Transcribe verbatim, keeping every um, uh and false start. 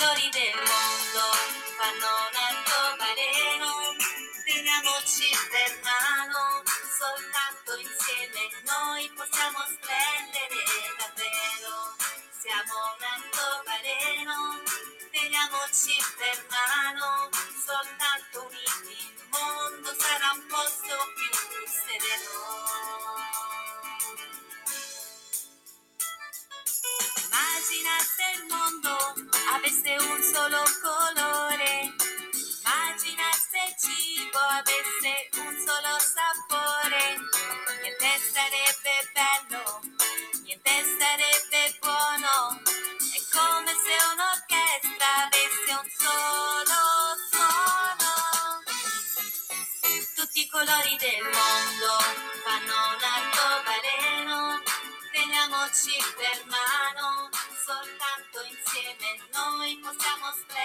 colori del mondo fanno un arcobaleno, teniamoci per mano, soltanto insieme noi possiamo splendere davvero. Siamo un arcobaleno, teniamoci per mano, soltanto uniti il mondo sarà un posto più sereno. Immagina se il mondo avesse un solo colore, immagina se il cibo avesse un solo sapore, niente sarebbe bello, niente sarebbe buono, è come se un'orchestra avesse un solo suono. Tutti i colori del mondo fanno un arcobaleno, teniamoci per mano, soltanto insieme noi possiamo splendere.